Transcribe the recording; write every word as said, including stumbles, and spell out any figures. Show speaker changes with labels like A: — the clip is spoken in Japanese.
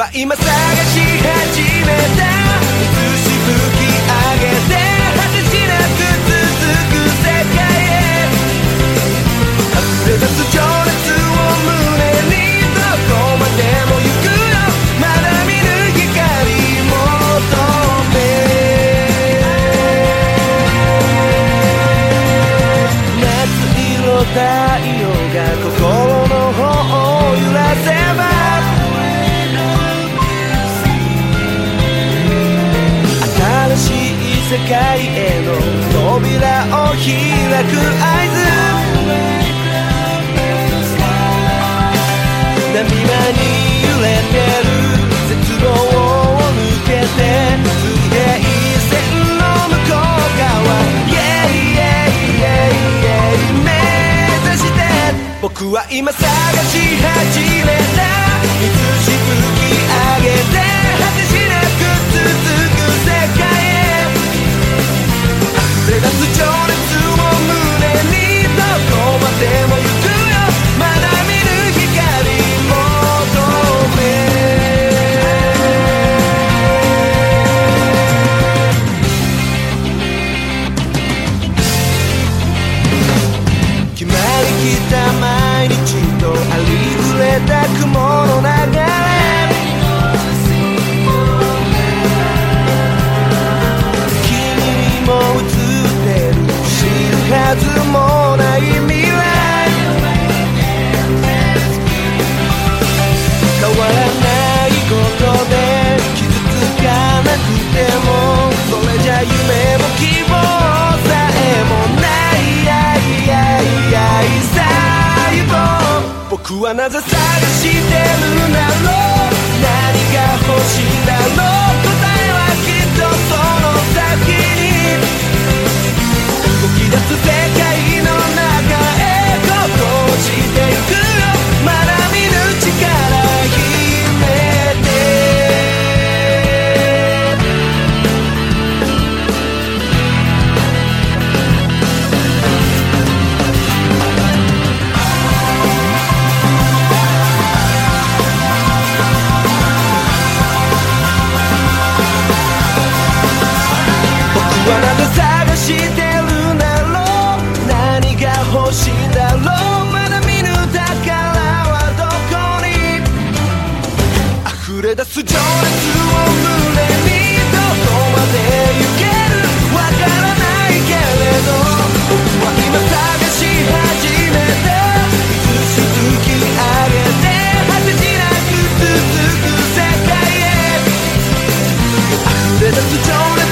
A: は今探し始めた。いつし吹き上げて果てしなく続く世界へ溢れ出す情熱を胸にどこまでも行くよ。まだ見ぬ光求め夏色太陽が心の方を揺らせば世界への扉を開く合図。波間に揺れてる絶望を抜けて水平線の向こう側 Yeah, yeah, yeah, yeah 目指して僕は今探し始めた。いつし吹き上げて果てしなく続く世界へ溢れ出す情熱を胸にどこまでも行くよ。まだ見ぬ光求め決まりきった毎日とありふれた雲の流れはずもない未来変わらないことで傷つかなくてもそれじゃ夢も希望さえもないやいやいやい最後僕はなぜ探してるんだろう。何が欲しいんだろう。答えはきっとその先に動き出す世界の中へここ落ちてゆくよ。まだ見ぬ力秘めて僕はなぜ探して欲しいんだろう。まだ見ぬ宝はどこに溢れ出す情熱を胸にどこまで行けるわからないけれど僕は今探し始めていつし吹き上げて果てしなく続く世界へ溢れ出す情熱